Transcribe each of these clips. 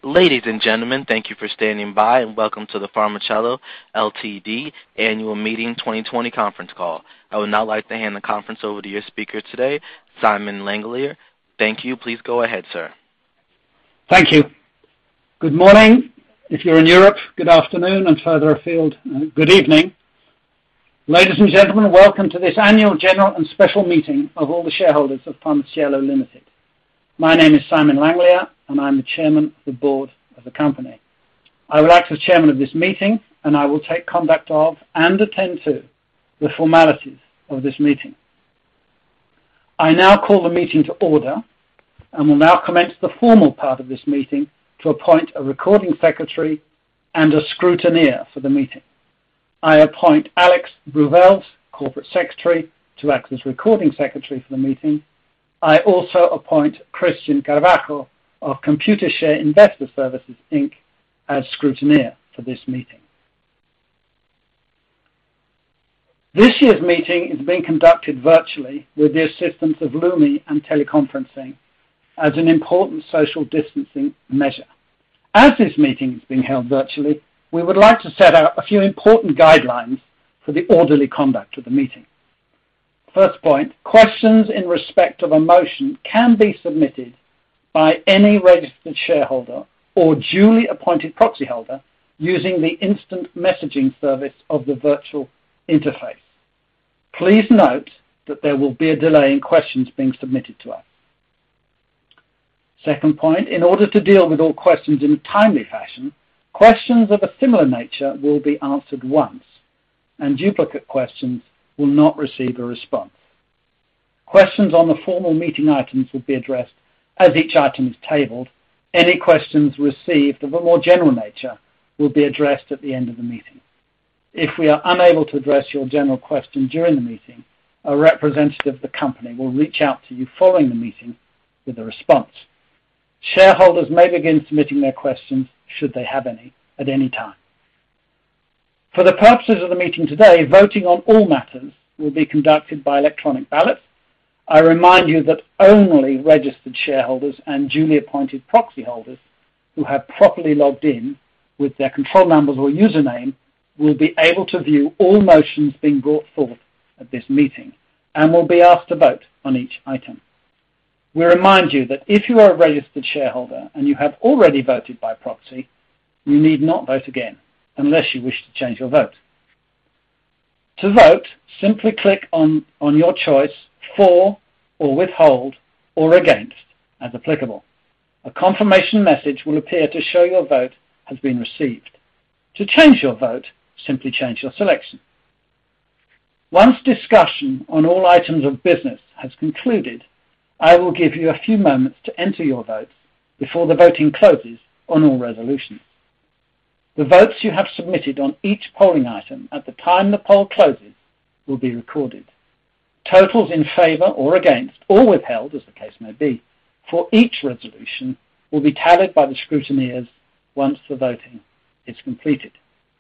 Ladies and gentlemen, thank you for standing by and welcome to the Pharmacello Ltd. Annual Meeting 2020 conference call. I would now like to hand the conference over to your speaker today, Simon Langlier. Thank you. Please go ahead, sir. Thank you. Good morning. If you're in Europe, good afternoon, and further afield, good evening. Ladies and gentlemen, welcome to this annual general and special meeting of all the shareholders of Pharmacello Limited. My name is Simon Langlier, and I'm the chairman of the board of the company. I will act as chairman of this meeting, and I will take conduct of and attend to the formalities of this meeting. I now call the meeting to order and will now commence the formal part of this meeting to appoint a recording secretary and a scrutineer for the meeting. I appoint Alex Bruvels, corporate secretary, to act as recording secretary for the meeting. I also appoint Christian Carvaco of Computershare Investor Services, Inc. as scrutineer for this meeting. This year's meeting is being conducted virtually with the assistance of Lumi and teleconferencing as an important social distancing measure. As this meeting is being held virtually, we would like to set out a few important guidelines for the orderly conduct of the meeting. First point, questions in respect of a motion can be submitted by any registered shareholder or duly appointed proxy holder using the instant messaging service of the virtual interface. Please note that there will be a delay in questions being submitted to us. Second point, in order to deal with all questions in a timely fashion, questions of a similar nature will be answered once, and duplicate questions will not receive a response. Questions on the formal meeting items will be addressed as each item is tabled. Any questions received of a more general nature will be addressed at the end of the meeting. If we are unable to address your general question during the meeting, a representative of the company will reach out to you following the meeting with a response. Shareholders may begin submitting their questions, should they have any, at any time. For the purposes of the meeting today, voting on all matters will be conducted by electronic ballot. I remind you that only registered shareholders and duly appointed proxy holders who have properly logged in with their control numbers or username will be able to view all motions being brought forth at this meeting and will be asked to vote on each item. We remind you that if you are a registered shareholder and you have already voted by proxy, you need not vote again unless you wish to change your vote. To vote, simply click on your choice for or withhold or against as applicable. A confirmation message will appear to show your vote has been received. To change your vote, simply change your selection. Once discussion on all items of business has concluded, I will give you a few moments to enter your votes before the voting closes on all resolutions. The votes you have submitted on each polling item at the time the poll closes will be recorded. Totals in favour or against, or withheld, as the case may be, for each resolution will be tallied by the scrutineers once the voting is completed.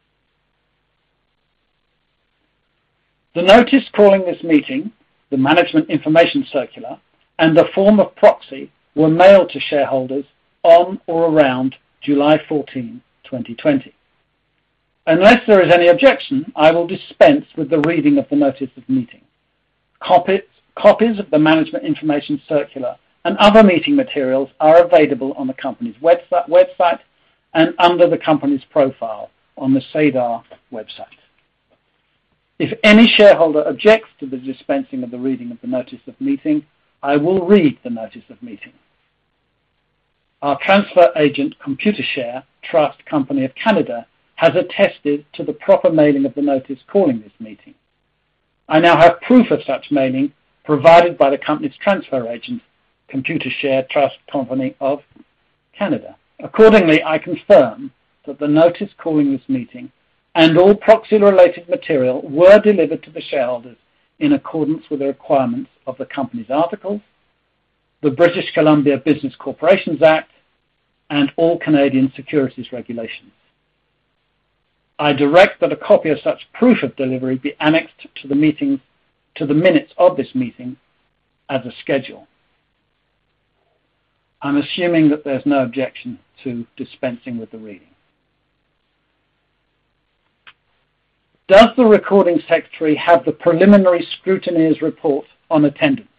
The notice calling this meeting, the Management Information Circular, and the form of proxy were mailed to shareholders on or around July 14, 2020. Unless there is any objection, I will dispense with the reading of the notice of meeting. Copies of the Management Information Circular and other meeting materials are available on the company's website and under the company's profile on the SEDAR website. If any shareholder objects to the dispensing of the reading of the notice of meeting, I will read the notice of meeting. Our transfer agent, Computershare Trust Company of Canada, has attested to the proper mailing of the notice calling this meeting. I now have proof of such mailing provided by the company's transfer agent, Computershare Trust Company of Canada. Accordingly, I confirm that the notice calling this meeting and all proxy-related material were delivered to the shareholders in accordance with the requirements of the company's articles, the British Columbia Business Corporations Act, and all Canadian securities regulations. I direct that a copy of such proof of delivery be annexed to the minutes of this meeting as a schedule. I'm assuming that there's no objection to dispensing with the reading. Does the recording secretary have the preliminary scrutineer's report on attendance?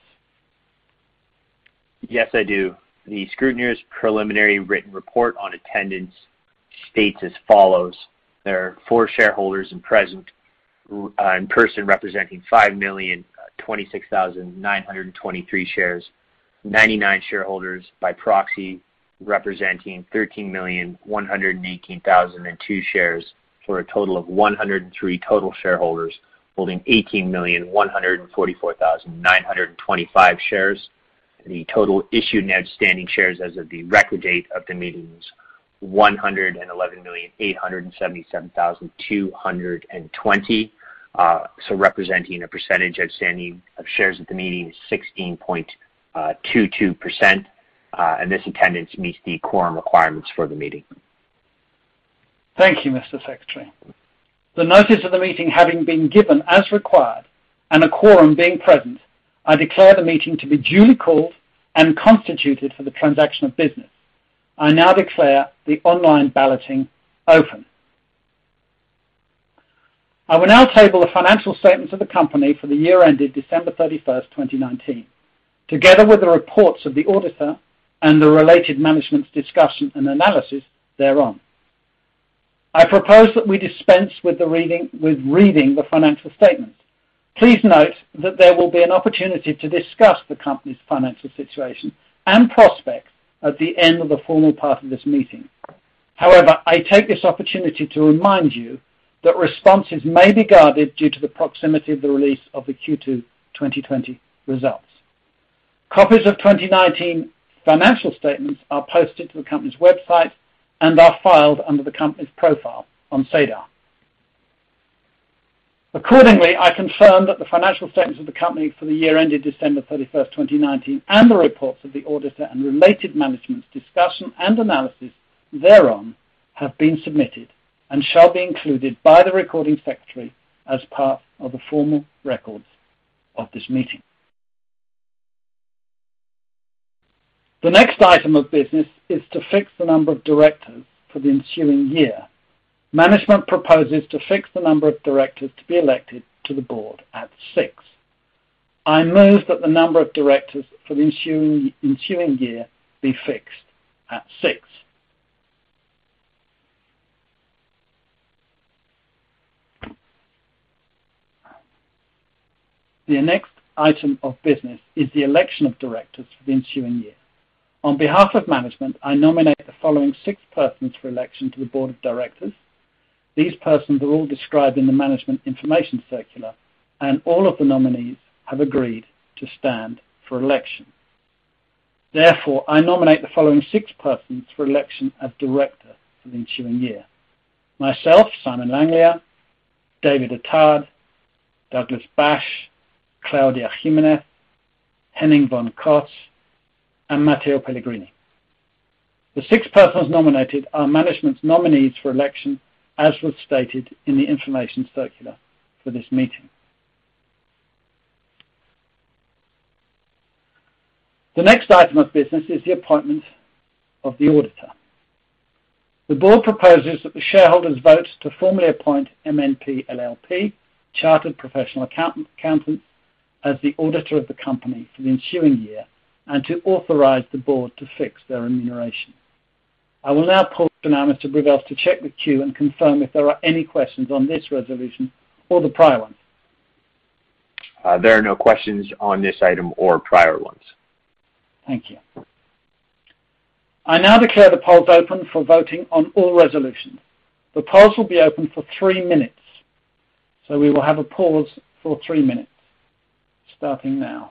Yes, I do. The scrutineer's preliminary written report on attendance states as follows. There are 4 shareholders in person representing 5,026,923 shares, 99 shareholders by proxy representing 13,118,002 shares, for a total of 103 total shareholders holding 18,144,925 shares. The total issued and outstanding shares as of the record date of the meeting is 111,877,220. So representing a percentage outstanding of shares at the meeting is 16.22%, and this attendance meets the quorum requirements for the meeting. Thank you, Mr. Secretary. The notice of the meeting having been given as required and a quorum being present, I declare the meeting to be duly called and constituted for the transaction of business. I now declare the online balloting open. I will now table the financial statements of the company for the year ended December 31st, 2019, together with the reports of the auditor and the related management's discussion and analysis thereon. I propose that we dispense with reading the financial statements. Please note that there will be an opportunity to discuss the company's financial situation and prospects at the end of the formal part of this meeting. However, I take this opportunity to remind you that responses may be guarded due to the proximity of the release of the Q2 2020 results. Copies of 2019 financial statements are posted to the company's website and are filed under the company's profile on SEDAR. Accordingly, I confirm that the financial statements of the company for the year ended December 31st, 2019, and the reports of the auditor and related management's discussion and analysis thereon have been submitted and shall be included by the recording secretary as part of the formal records of this meeting. The next item of business is to fix the number of directors for the ensuing year. Management proposes to fix the number of directors to be elected to the board at 6. I move that the number of directors for the ensuing year be fixed at 6. The next item of business is the election of directors for the ensuing year. On behalf of management, I nominate the following 6 persons for election to the board of directors. These persons are all described in the Management Information Circular, and all of the nominees have agreed to stand for election. Therefore, I nominate the following 6 persons for election as director for the ensuing year. Myself, Simon Langlia, David Attard, Douglas Bash, Claudia Jimenez, Henning von Kotz, and Matteo Pellegrini. The 6 persons nominated are management's nominees for election, as was stated in the information circular for this meeting. The next item of business is the appointment of the auditor. The board proposes that the shareholders vote to formally appoint MNP LLP, Chartered Professional Accountants, as the auditor of the company for the ensuing year, and to authorize the board to fix their remuneration. I will now pause for Mr. Brivels to check the queue and confirm if there are any questions on this resolution or the prior ones. There are no questions on this item or prior ones. Thank you. I now declare the polls open for voting on all resolutions. The polls will be open for 3 minutes, so we will have a pause for 3 minutes, starting now.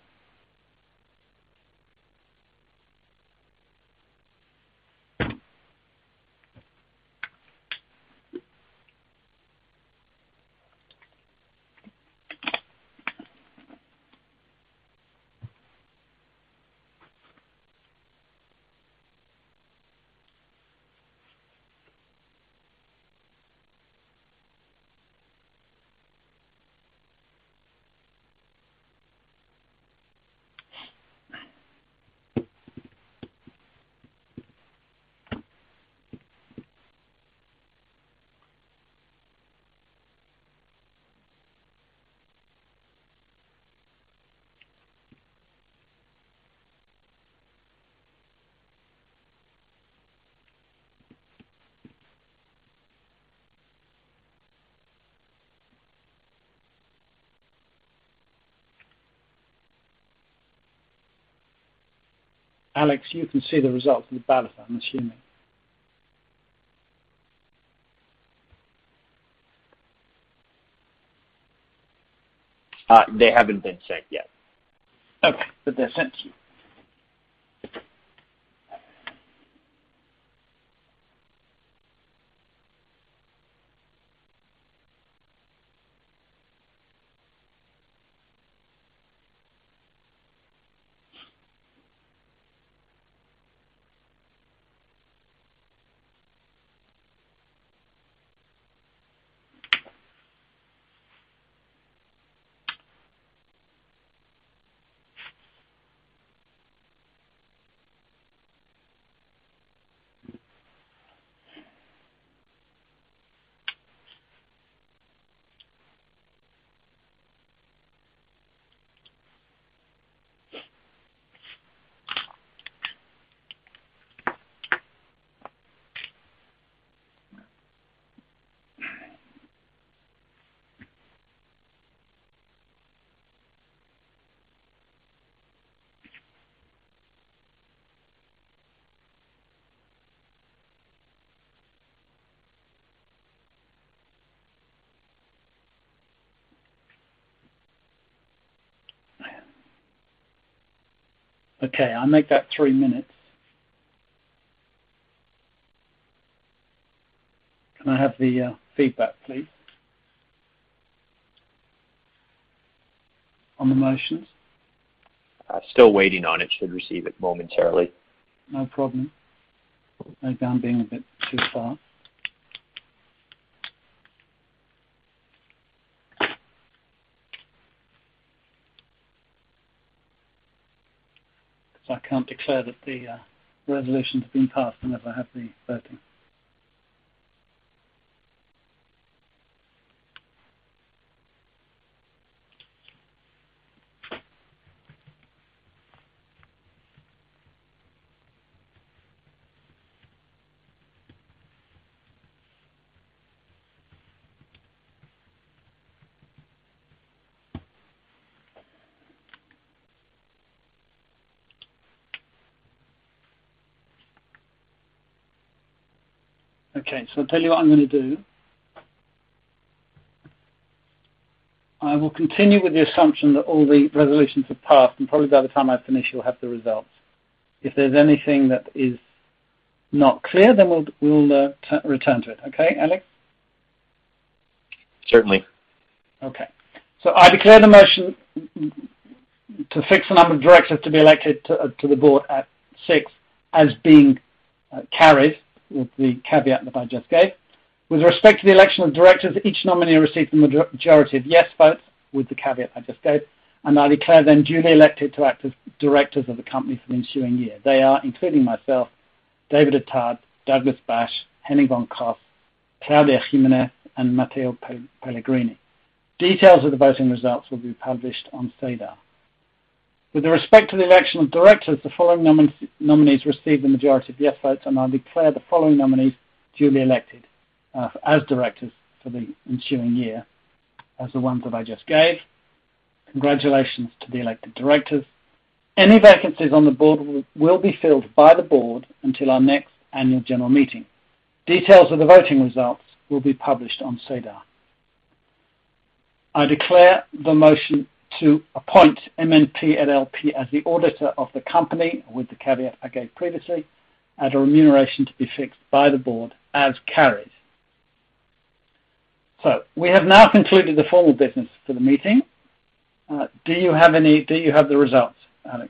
Alex, you can see the results of the ballot, I'm assuming. They haven't been sent yet. Okay, but they're sent to you. Okay, I'll make that 3 minutes. Can I have the feedback, please, on the motions? Still waiting on it. Should receive it momentarily. No problem. Maybe I'm being a bit too fast. So I can't declare that the resolutions have been passed unless I have the voting. Okay, so I'll tell you what I'm going to do. I will continue with the assumption that all the resolutions have passed, and probably by the time I finish, you'll have the results. If there's anything that is not clear, then we'll return to it. Okay, Alex? Certainly. Okay. So I declare the motion to fix the number of directors to be elected to the board at 6 as being carried, with the caveat that I just gave. With respect to the election of directors, each nominee received the majority of yes votes, with the caveat I just gave, and I declare them duly elected to act as directors of the company for the ensuing year. They are, including myself, David Attard, Douglas Bash, Henning von Koss, Claudia Jimenez, and Matteo Pellegrini. Details of the voting results will be published on SEDAR. With respect to the election of directors, the following nominees received the majority of yes votes, and I declare the following nominees duly elected as directors for the ensuing year, as the ones that I just gave. Congratulations to the elected directors. Any vacancies on the board will be filled by the board until our next annual general meeting. Details of the voting results will be published on SEDAR. I declare the motion to appoint MNP LLP as the auditor of the company, with the caveat I gave previously, at a remuneration to be fixed by the board as carried. So we have now concluded the formal business for the meeting. Do you have the results, Alex?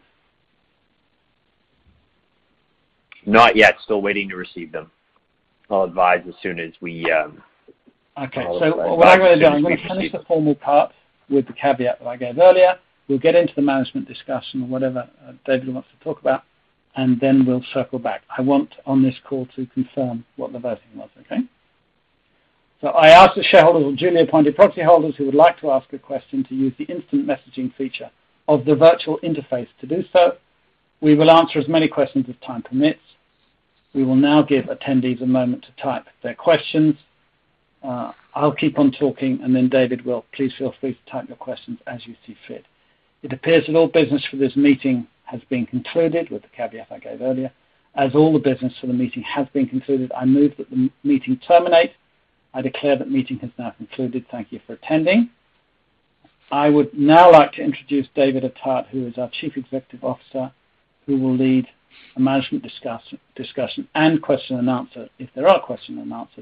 Not yet. Still waiting to receive them. I'll advise as soon as we. Okay. So what I'm going to do, I'm going to finish the formal part with the caveat that I gave earlier. We'll get into the management discussion or whatever David wants to talk about, and then we'll circle back. I want on this call to confirm what the voting was. Okay. So I ask the shareholders or duly appointed proxy holders who would like to ask a question to use the instant messaging feature of the virtual interface to do so. We will answer as many questions as time permits. We will now give attendees a moment to type their questions. I'll keep on talking, and then David will. Please feel free to type your questions as you see fit. It appears that all business for this meeting has been concluded, with the caveat I gave earlier. As all the business for the meeting has been concluded, I move that the meeting terminate. I declare that the meeting has now concluded. Thank you for attending. I would now like to introduce David Attard, who is our Chief Executive Officer, who will lead a management discussion and question and answer, if there are questions and answers,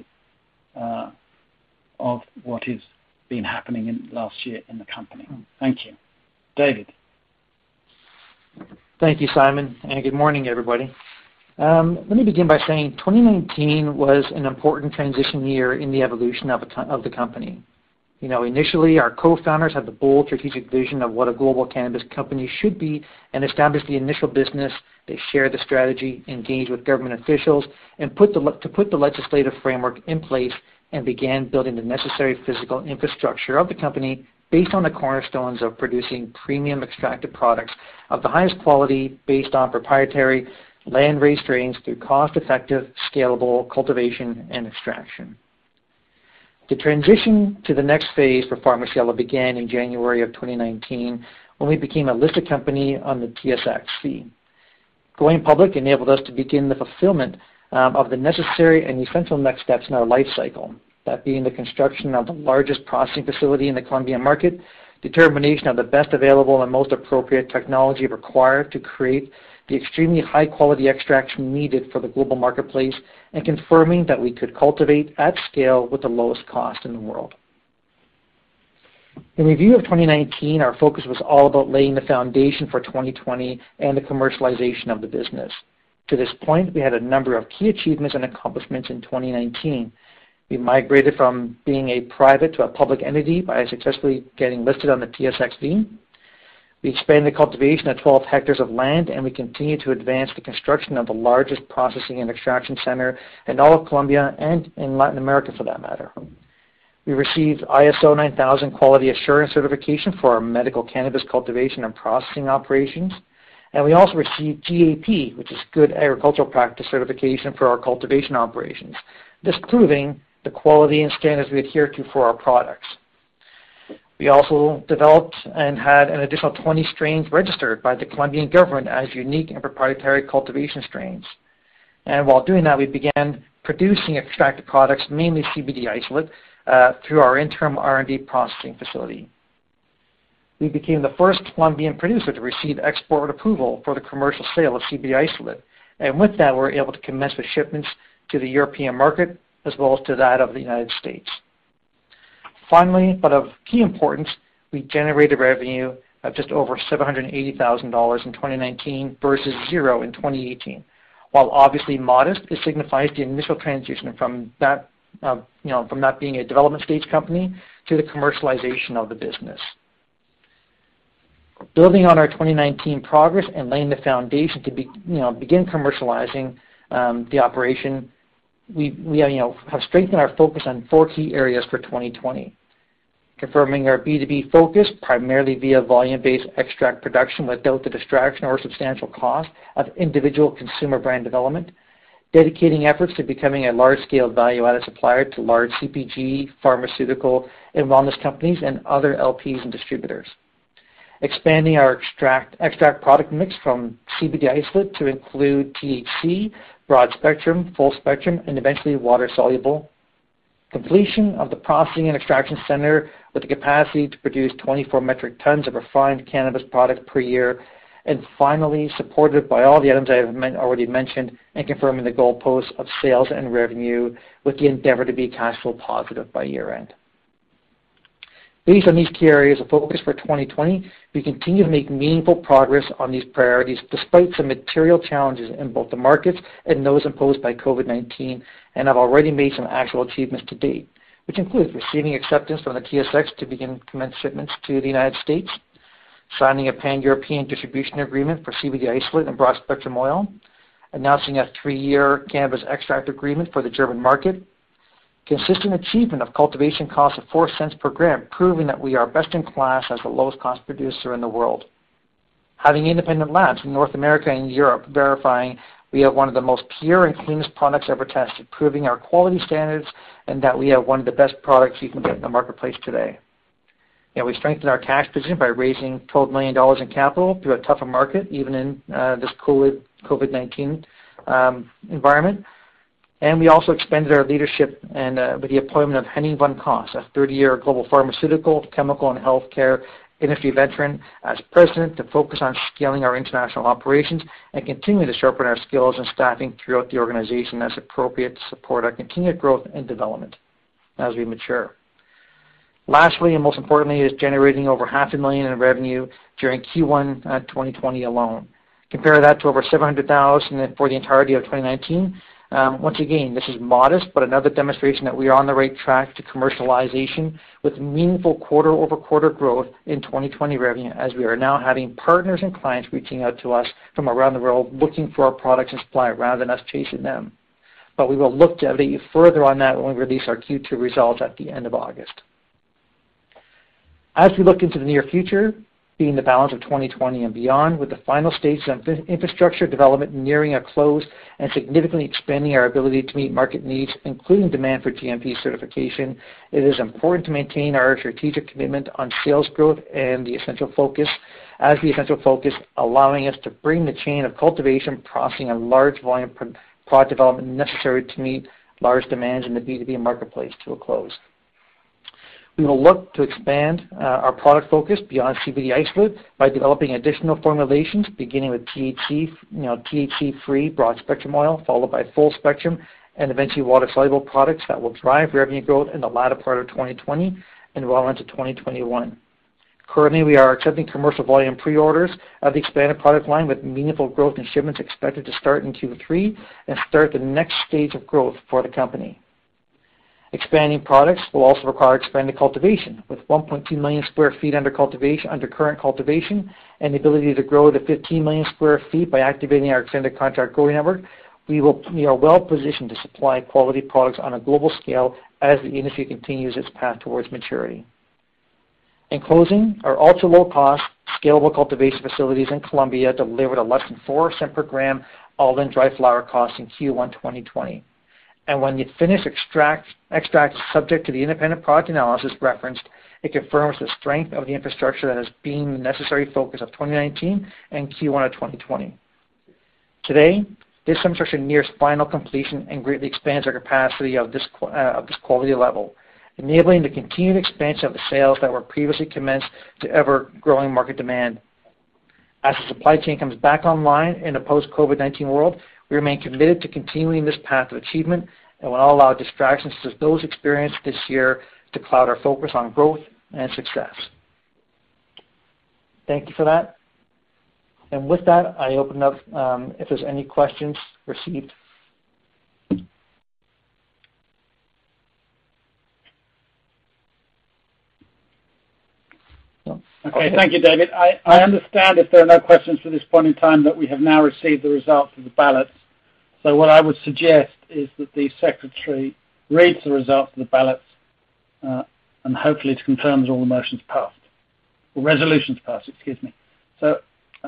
of what has been happening in last year in the company. Thank you. David. Thank you, Simon, and good morning, everybody. Let me begin by saying 2019 was an important transition year in the evolution of the company. Initially, our co-founders had the bold strategic vision of what a global cannabis company should be and established the initial business. They shared the strategy, engaged with government officials, and put the legislative framework in place and began building the necessary physical infrastructure of the company based on the cornerstones of producing premium extracted products of the highest quality based on proprietary land-raised strains through cost-effective, scalable cultivation and extraction. The transition to the next phase for PharmaCielo began in January of 2019 when we became a listed company on the TSXV. Going public enabled us to begin the fulfillment of the necessary and essential next steps in our life cycle, that being the construction of the largest processing facility in the Colombian market, determination of the best available and most appropriate technology required to create the extremely high-quality extraction needed for the global marketplace, and confirming that we could cultivate at scale with the lowest cost in the world. In review of 2019, our focus was all about laying the foundation for 2020 and the commercialization of the business. To this point, we had a number of key achievements and accomplishments in 2019. We migrated from being a private to a public entity by successfully getting listed on the TSXV. We expanded the cultivation of 12 hectares of land, and we continue to advance the construction of the largest processing and extraction center in all of Colombia and in Latin America, for that matter. We received ISO 9000 quality assurance certification for our medical cannabis cultivation and processing operations, and we also received GAP, which is Good Agricultural Practice certification for our cultivation operations, this proving the quality and standards we adhere to for our products. We also developed and had an additional 20 strains registered by the Colombian government as unique and proprietary cultivation strains. And while doing that, we began producing extracted products, mainly CBD isolate, through our interim R&D processing facility. We became the first Colombian producer to receive export approval for the commercial sale of CBD isolate, and with that, we were able to commence with shipments to the European market as well as to that of the United States. Finally, but of key importance, we generated revenue of just over $780,000 in 2019 versus zero in 2018. While obviously modest, it signifies the initial transition from that, from that being a development stage company to the commercialization of the business. Building on our 2019 progress and laying the foundation to begin commercializing the operation, we have strengthened our focus on 4 key areas for 2020. Confirming our B2B focus primarily via volume-based extract production without the distraction or substantial cost of individual consumer brand development. Dedicating efforts to becoming a large-scale value-added supplier to large CPG, pharmaceutical, and wellness companies and other LPs and distributors. Expanding our extract product mix from CBD isolate to include THC, broad spectrum, full spectrum, and eventually water soluble. Completion of the processing and extraction center with the capacity to produce 24 metric tons of refined cannabis products per year. And finally, supported by all the items I have already mentioned, and confirming the goalposts of sales and revenue with the endeavor to be cash flow positive by year end. Based on these key areas of focus for 2020, we continue to make meaningful progress on these priorities despite some material challenges in both the markets and those imposed by COVID-19, and have already made some actual achievements to date, which includes receiving acceptance from the TSX to begin commence shipments to the United States, signing a pan-European distribution agreement for CBD isolate and broad spectrum oil, announcing a 3-year cannabis extract agreement for the German market, consistent achievement of cultivation costs of 4 cents per gram, proving that we are best in class as the lowest cost producer in the world. Having independent labs in North America and Europe verifying we have one of the most pure and cleanest products ever tested, proving our quality standards and that we have one of the best products you can get in the marketplace today. We strengthened our cash position by raising $12 million in capital through a tougher market, even in this COVID-19 environment. And we also expanded our leadership and with the appointment of Henning von Koss, a 30-year global pharmaceutical, chemical, and healthcare industry veteran, as president, to focus on scaling our international operations and continuing to sharpen our skills and staffing throughout the organization as appropriate to support our continued growth and development as we mature. Lastly, and most importantly, is generating over $500,000 in revenue during Q1 2020 alone. Compare that to over $700,000 for the entirety of 2019. Once again, this is modest, but another demonstration that we are on the right track to commercialization with meaningful quarter-over-quarter growth in 2020 revenue, as we are now having partners and clients reaching out to us from around the world looking for our products and supply rather than us chasing them. But we will look to update you further on that when we release our Q2 results at the end of August. As we look into the near future, being the balance of 2020 and beyond, with the final stages of infrastructure development nearing a close and significantly expanding our ability to meet market needs, including demand for GMP certification, it is important to maintain our strategic commitment on sales growth and the essential focus, allowing us to bring the chain of cultivation, processing, and large volume product development necessary to meet large demands in the B2B marketplace to a close. We will look to expand our product focus beyond CBD isolate by developing additional formulations, beginning with THC-free broad spectrum oil, followed by full spectrum, and eventually water-soluble products that will drive revenue growth in the latter part of 2020 and well into 2021. Currently, we are accepting commercial volume pre-orders of the expanded product line, with meaningful growth in shipments expected to start in Q3 and start the next stage of growth for the company. Expanding products will also require expanded cultivation, with 1.2 million square feet under current cultivation, and the ability to grow to 15 million square feet by activating our extended contract growing network. We are well positioned to supply quality products on a global scale as the industry continues its path towards maturity. In closing, our ultra-low-cost, scalable cultivation facilities in Colombia delivered a less than 4 cents per gram all-in dry flower cost in Q1 2020. And when the finished extract is subject to the independent product analysis referenced, it confirms the strength of the infrastructure that has been the necessary focus of 2019 and Q1 of 2020. Today, this infrastructure nears final completion and greatly expands our capacity of this quality level, enabling the continued expansion of the sales that were previously commenced to ever-growing market demand. As the supply chain comes back online in a post-COVID-19 world, we remain committed to continuing this path of achievement and will not allow distractions such as those experienced this year to cloud our focus on growth and success. Thank you for that. And with that, I open up if there's any questions received. Okay, thank you, David. I understand, if there are no questions for this point in time, that we have now received the results of the ballots. So what I would suggest is that the Secretary reads the results of the ballots and hopefully to confirm that all the motions passed, or resolutions passed, excuse me. So,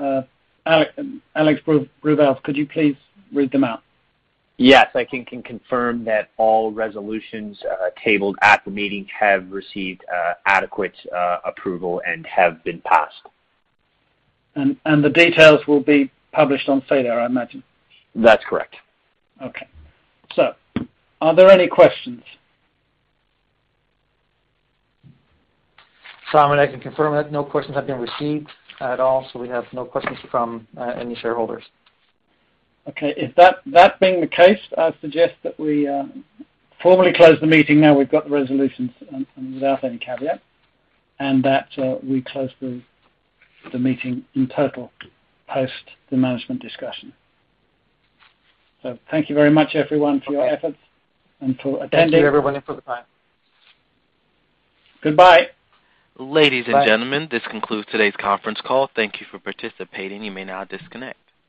Alex Bruvels, could you please read them out? Yes, I can confirm that all resolutions tabled at the meeting have received adequate approval and have been passed. And the details will be published on SEDAR, I imagine? That's correct. Okay. So, are there any questions? Simon, I can confirm that no questions have been received at all, so we have no questions from any shareholders. Okay, if that being the case, I suggest that we formally close the meeting now we've got the resolutions and without any caveat, and that we close the meeting in total post the management discussion. So thank you very much, everyone, for your efforts and for attending. Thank you, everyone, for the time. Goodbye. Ladies and gentlemen, this concludes today's conference call. Thank you for participating. You may now disconnect.